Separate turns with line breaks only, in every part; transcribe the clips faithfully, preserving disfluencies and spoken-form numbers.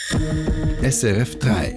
S R F drei.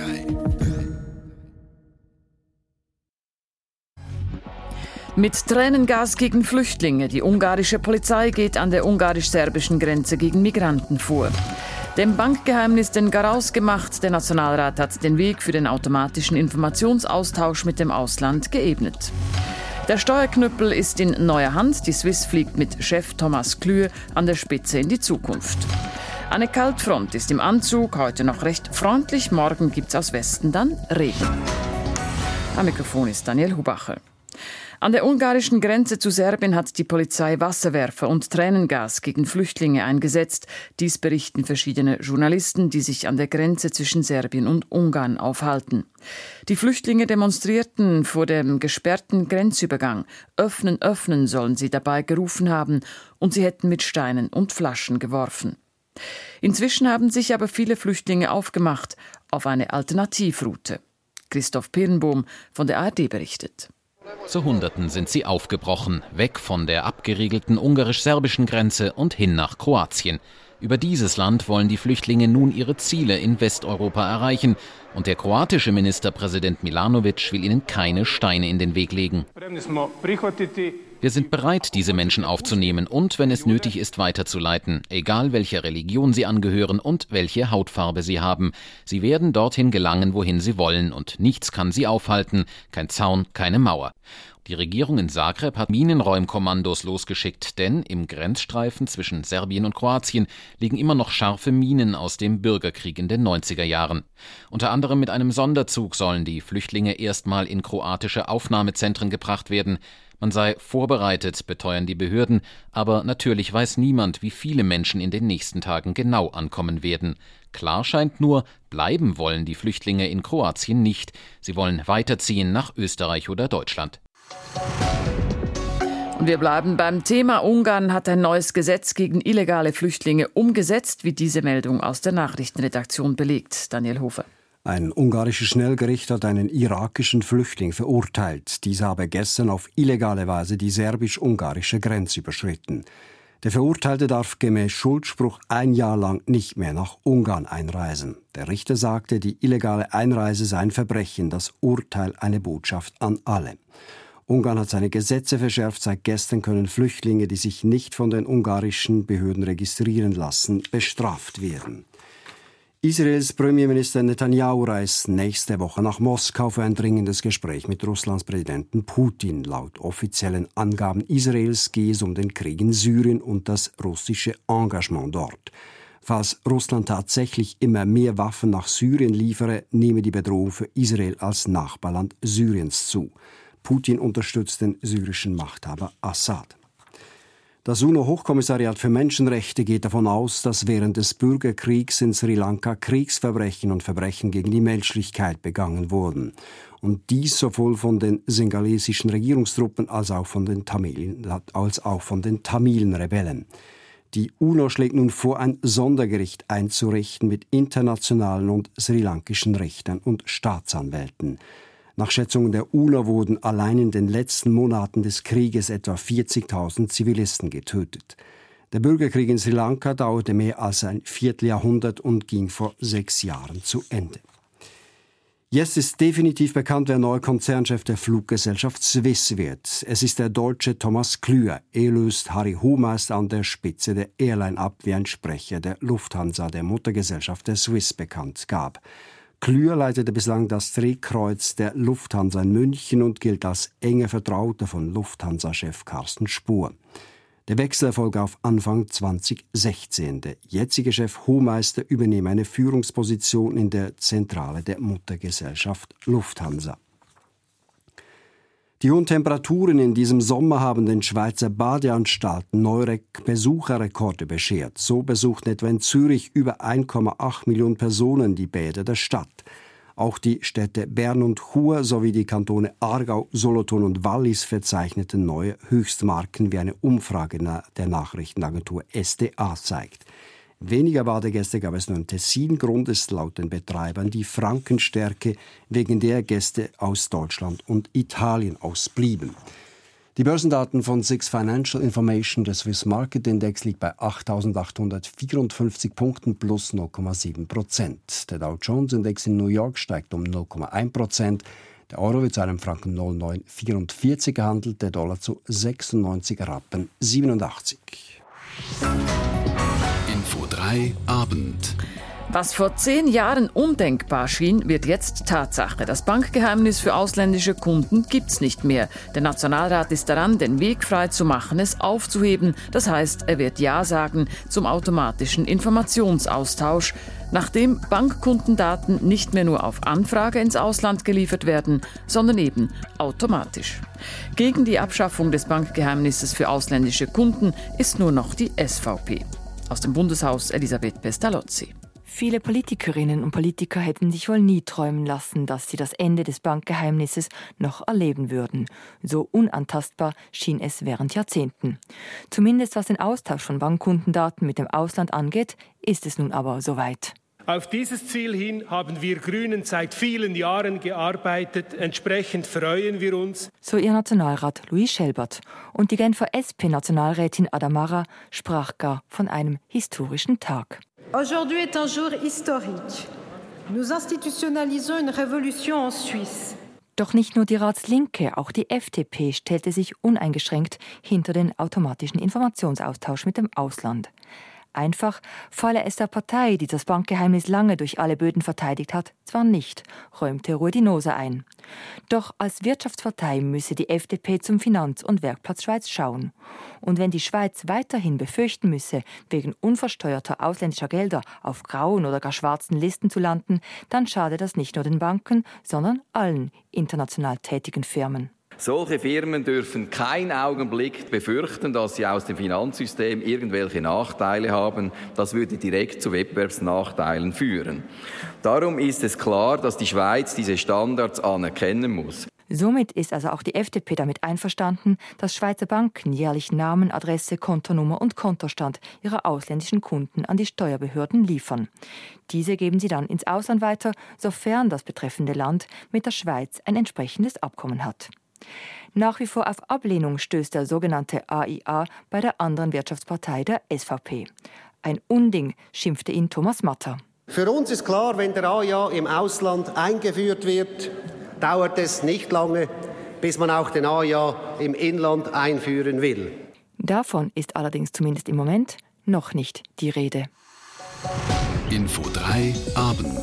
Mit Tränengas gegen Flüchtlinge. Die ungarische Polizei geht an der ungarisch-serbischen Grenze gegen Migranten vor. Dem Bankgeheimnis den Garaus gemacht. Der Nationalrat hat den Weg für den automatischen Informationsaustausch mit dem Ausland geebnet. Der Steuerknüppel ist in neuer Hand. Die Swiss fliegt mit Chef Thomas Klühr an der Spitze in die Zukunft. Eine Kaltfront ist im Anzug, heute noch recht freundlich. Morgen gibt's aus Westen dann Regen. Am Mikrofon ist Daniel Hubacher. An der ungarischen Grenze zu Serbien hat die Polizei Wasserwerfer und Tränengas gegen Flüchtlinge eingesetzt. Dies berichten verschiedene Journalisten, die sich an der Grenze zwischen Serbien und Ungarn aufhalten. Die Flüchtlinge demonstrierten vor dem gesperrten Grenzübergang. Öffnen, öffnen sollen sie dabei gerufen haben und sie hätten mit Steinen und Flaschen geworfen. Inzwischen haben sich aber viele Flüchtlinge aufgemacht auf eine Alternativroute. Christoph Pirnbohm von der A R D berichtet.
Zu Hunderten sind sie aufgebrochen, weg von der abgeriegelten ungarisch-serbischen Grenze und hin nach Kroatien. Über dieses Land wollen die Flüchtlinge nun ihre Ziele in Westeuropa erreichen. Und der kroatische Ministerpräsident Milanovic will ihnen keine Steine in den Weg legen. Wir sind bereit, diese Menschen aufzunehmen und, wenn es nötig ist, weiterzuleiten, egal welcher Religion sie angehören und welche Hautfarbe sie haben. Sie werden dorthin gelangen, wohin sie wollen, und nichts kann sie aufhalten, kein Zaun, keine Mauer. Die Regierung in Zagreb hat Minenräumkommandos losgeschickt, denn im Grenzstreifen zwischen Serbien und Kroatien liegen immer noch scharfe Minen aus dem Bürgerkrieg in den neunziger Jahren. Unter anderem mit einem Sonderzug sollen die Flüchtlinge erstmal in kroatische Aufnahmezentren gebracht werden. Man sei vorbereitet, beteuern die Behörden, aber natürlich weiß niemand, wie viele Menschen in den nächsten Tagen genau ankommen werden. Klar scheint nur, bleiben wollen die Flüchtlinge in Kroatien nicht. Sie wollen weiterziehen nach Österreich oder Deutschland.
Und wir bleiben beim Thema. Ungarn hat ein neues Gesetz gegen illegale Flüchtlinge umgesetzt, wie diese Meldung aus der Nachrichtenredaktion belegt. Daniel Hofer.
Ein ungarisches Schnellgericht hat einen irakischen Flüchtling verurteilt. Dieser habe gestern auf illegale Weise die serbisch-ungarische Grenze überschritten. Der Verurteilte darf gemäß Schuldspruch ein Jahr lang nicht mehr nach Ungarn einreisen. Der Richter sagte, die illegale Einreise sei ein Verbrechen, das Urteil eine Botschaft an alle. Ungarn hat seine Gesetze verschärft. Seit gestern können Flüchtlinge, die sich nicht von den ungarischen Behörden registrieren lassen, bestraft werden. Israels Premierminister Netanyahu reist nächste Woche nach Moskau für ein dringendes Gespräch mit Russlands Präsidenten Putin. Laut offiziellen Angaben Israels gehe es um den Krieg in Syrien und das russische Engagement dort. Falls Russland tatsächlich immer mehr Waffen nach Syrien liefere, nehme die Bedrohung für Israel als Nachbarland Syriens zu. Putin unterstützt den syrischen Machthaber Assad. Das UNO-Hochkommissariat für Menschenrechte geht davon aus, dass während des Bürgerkriegs in Sri Lanka Kriegsverbrechen und Verbrechen gegen die Menschlichkeit begangen wurden. Und dies sowohl von den singalesischen Regierungstruppen als auch von den Tamilen, als auch von den Tamilen-Rebellen. Die UNO schlägt nun vor, ein Sondergericht einzurichten mit internationalen und srilankischen Richtern und Staatsanwälten. Nach Schätzungen der UNO wurden allein in den letzten Monaten des Krieges etwa vierzigtausend Zivilisten getötet. Der Bürgerkrieg in Sri Lanka dauerte mehr als ein Vierteljahrhundert und ging vor sechs Jahren zu Ende. Jetzt ist definitiv bekannt, wer neuer Konzernchef der Fluggesellschaft Swiss wird. Es ist der Deutsche Thomas Klühr. Er löst Harry Hohmeister an der Spitze der Airline ab, wie ein Sprecher der Lufthansa, der Muttergesellschaft der Swiss, bekannt gab. Klühr leitete bislang das Drehkreuz der Lufthansa in München und gilt als enger Vertrauter von Lufthansa-Chef Carsten Spohr. Der Wechsel erfolgt auf Anfang zwanzig sechzehn. Der jetzige Chef Hohmeister übernehme eine Führungsposition in der Zentrale der Muttergesellschaft Lufthansa. Die hohen Temperaturen in diesem Sommer haben den Schweizer Badeanstalten neue Besucherrekorde beschert. So besuchten etwa in Zürich über eins Komma acht Millionen Personen die Bäder der Stadt. Auch die Städte Bern und Chur sowie die Kantone Aargau, Solothurn und Wallis verzeichneten neue Höchstmarken, wie eine Umfrage der Nachrichtenagentur S D A zeigt. Weniger Badegäste gab es nur im Tessin. Grund ist laut den Betreibern die Frankenstärke, wegen der Gäste aus Deutschland und Italien ausblieben. Die Börsendaten von Six Financial Information, der Swiss Market Index, liegt bei achttausendachthundertvierundfünfzig Punkten plus null Komma sieben Prozent. Der Dow Jones Index in New York steigt um null Komma eins Prozent. Der Euro wird zu einem Franken null Komma neun vierundvierzig gehandelt, der Dollar zu sechsundneunzig Rappen siebenundachtzig.
Info drei Abend.
Was vor zehn Jahren undenkbar schien, wird jetzt Tatsache. Das Bankgeheimnis für ausländische Kunden gibt's nicht mehr. Der Nationalrat ist daran, den Weg frei zu machen, es aufzuheben. Das heißt, er wird Ja sagen zum automatischen Informationsaustausch, nachdem Bankkundendaten nicht mehr nur auf Anfrage ins Ausland geliefert werden, sondern eben automatisch. Gegen die Abschaffung des Bankgeheimnisses für ausländische Kunden ist nur noch die S V P. Aus dem Bundeshaus Elisabeth Pestalozzi.
Viele Politikerinnen und Politiker hätten sich wohl nie träumen lassen, dass sie das Ende des Bankgeheimnisses noch erleben würden. So unantastbar schien es während Jahrzehnten. Zumindest was den Austausch von Bankkundendaten mit dem Ausland angeht, ist es nun aber soweit.
Auf dieses Ziel hin haben wir Grünen seit vielen Jahren gearbeitet. Entsprechend freuen wir uns.
So ihr Nationalrat Louis Schelbert. Und die Genfer S P-Nationalrätin Adamara sprach gar von einem historischen Tag.
Aujourd'hui est un jour historique. Nous institutionnalisons une révolution en Suisse.
Doch nicht nur die Ratslinke, auch die F D P stellte sich uneingeschränkt hinter den automatischen Informationsaustausch mit dem Ausland. Einfach falle es der Partei, die das Bankgeheimnis lange durch alle Böden verteidigt hat, zwar nicht, räumte Ruedinosa ein. Doch als Wirtschaftspartei müsse die F D P zum Finanz- und Werkplatz Schweiz schauen. Und wenn die Schweiz weiterhin befürchten müsse, wegen unversteuerter ausländischer Gelder auf grauen oder gar schwarzen Listen zu landen, dann schade das nicht nur den Banken, sondern allen international tätigen Firmen.
Solche Firmen dürfen keinen Augenblick befürchten, dass sie aus dem Finanzsystem irgendwelche Nachteile haben. Das würde direkt zu Wettbewerbsnachteilen führen. Darum ist es klar, dass die Schweiz diese Standards anerkennen muss.
Somit ist also auch die F D P damit einverstanden, dass Schweizer Banken jährlich Namen, Adresse, Kontonummer und Kontostand ihrer ausländischen Kunden an die Steuerbehörden liefern. Diese geben sie dann ins Ausland weiter, sofern das betreffende Land mit der Schweiz ein entsprechendes Abkommen hat. Nach wie vor auf Ablehnung stößt der sogenannte A I A bei der anderen Wirtschaftspartei, der S V P. Ein Unding, schimpfte ihn Thomas Matter.
Für uns ist klar, wenn der A I A im Ausland eingeführt wird, dauert es nicht lange, bis man auch den A I A im Inland einführen will.
Davon ist allerdings zumindest im Moment noch nicht die Rede.
Info drei Abend.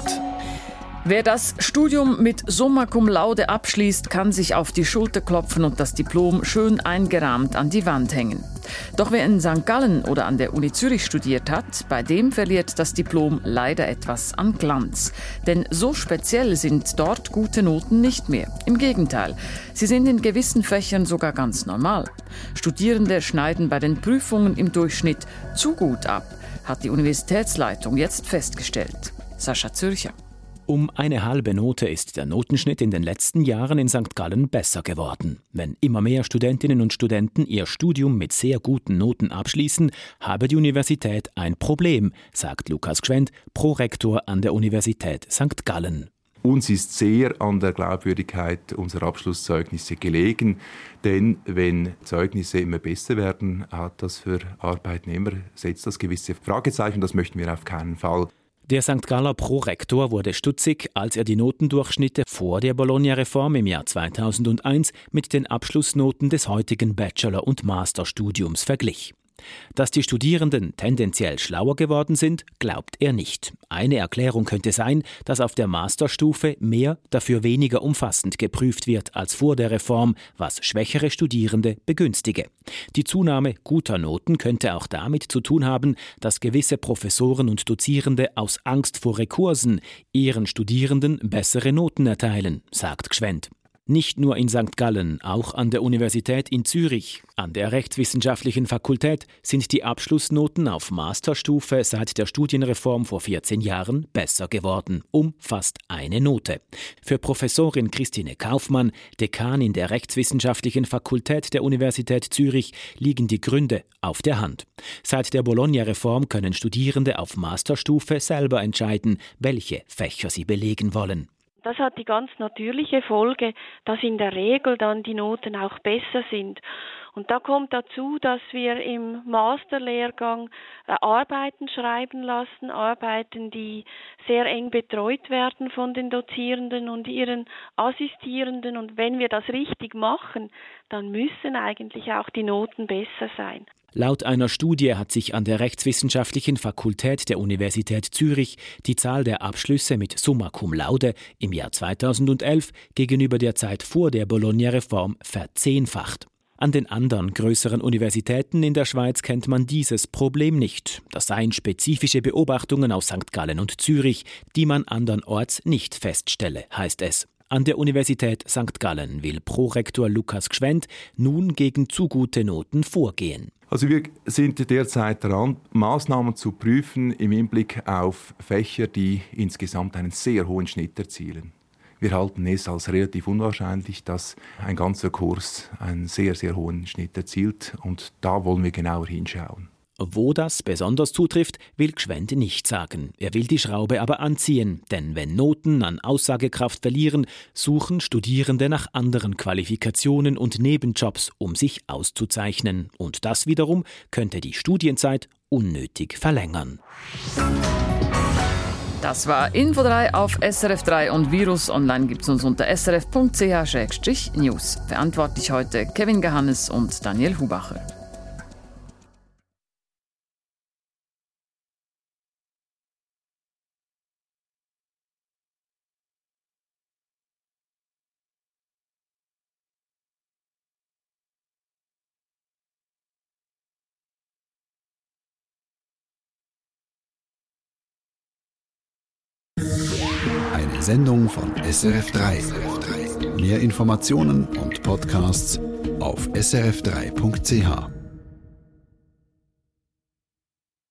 Wer das Studium mit Summa Cum Laude abschließt, kann sich auf die Schulter klopfen und das Diplom schön eingerahmt an die Wand hängen. Doch wer in Sankt Gallen oder an der Uni Zürich studiert hat, bei dem verliert das Diplom leider etwas an Glanz. Denn so speziell sind dort gute Noten nicht mehr. Im Gegenteil, sie sind in gewissen Fächern sogar ganz normal. Studierende schneiden bei den Prüfungen im Durchschnitt zu gut ab, hat die Universitätsleitung jetzt festgestellt. Sascha Zürcher.
Um eine halbe Note ist der Notenschnitt in den letzten Jahren in Sankt Gallen besser geworden. Wenn immer mehr Studentinnen und Studenten ihr Studium mit sehr guten Noten abschließen, habe die Universität ein Problem, sagt Lukas Gschwend, Prorektor an der Universität Sankt Gallen.
Uns ist sehr an der Glaubwürdigkeit unserer Abschlusszeugnisse gelegen, denn wenn Zeugnisse immer besser werden, hat das für Arbeitnehmer, setzt das gewisse Fragezeichen, das möchten wir auf keinen Fall.
Der Sankt Galler Prorektor wurde stutzig, als er die Notendurchschnitte vor der Bologna-Reform im Jahr zweitausendeins mit den Abschlussnoten des heutigen Bachelor- und Masterstudiums verglich. Dass die Studierenden tendenziell schlauer geworden sind, glaubt er nicht. Eine Erklärung könnte sein, dass auf der Masterstufe mehr, dafür weniger umfassend geprüft wird als vor der Reform, was schwächere Studierende begünstige. Die Zunahme guter Noten könnte auch damit zu tun haben, dass gewisse Professoren und Dozierende aus Angst vor Rekursen ihren Studierenden bessere Noten erteilen, sagt Gschwend. Nicht nur in Sankt Gallen, auch an der Universität in Zürich. An der Rechtswissenschaftlichen Fakultät sind die Abschlussnoten auf Masterstufe seit der Studienreform vor vierzehn Jahren besser geworden, um fast eine Note. Für Professorin Christine Kaufmann, Dekanin der Rechtswissenschaftlichen Fakultät der Universität Zürich, liegen die Gründe auf der Hand. Seit der Bologna-Reform können Studierende auf Masterstufe selber entscheiden, welche Fächer sie belegen wollen.
Das hat die ganz natürliche Folge, dass in der Regel dann die Noten auch besser sind. Und da kommt dazu, dass wir im Masterlehrgang äh, Arbeiten schreiben lassen, Arbeiten, die sehr eng betreut werden von den Dozierenden und ihren Assistierenden. Und wenn wir das richtig machen, dann müssen eigentlich auch die Noten besser sein.
Laut einer Studie hat sich an der Rechtswissenschaftlichen Fakultät der Universität Zürich die Zahl der Abschlüsse mit Summa Cum Laude im Jahr zweitausendelf gegenüber der Zeit vor der Bologna-Reform verzehnfacht. An den anderen größeren Universitäten in der Schweiz kennt man dieses Problem nicht. Das seien spezifische Beobachtungen aus Sankt Gallen und Zürich, die man andernorts nicht feststelle, heißt es. An der Universität Sankt Gallen will Prorektor Lukas Gschwend nun gegen zu gute Noten vorgehen.
Also wir sind derzeit daran, Maßnahmen zu prüfen im Hinblick auf Fächer, die insgesamt einen sehr hohen Schnitt erzielen. Wir halten es als relativ unwahrscheinlich, dass ein ganzer Kurs einen sehr, sehr hohen Schnitt erzielt. Und da wollen wir genauer hinschauen.
Wo das besonders zutrifft, will Gschwend nicht sagen. Er will die Schraube aber anziehen. Denn wenn Noten an Aussagekraft verlieren, suchen Studierende nach anderen Qualifikationen und Nebenjobs, um sich auszuzeichnen. Und das wiederum könnte die Studienzeit unnötig verlängern.
Das war Info drei auf S R F drei und Virus. Online gibt es uns unter s r f punkt c h slash news. Verantwortlich heute Kevin Gehannes und Daniel Hubacher.
Eine Sendung von S R F drei. Mehr Informationen und Podcasts auf s r f drei punkt c h.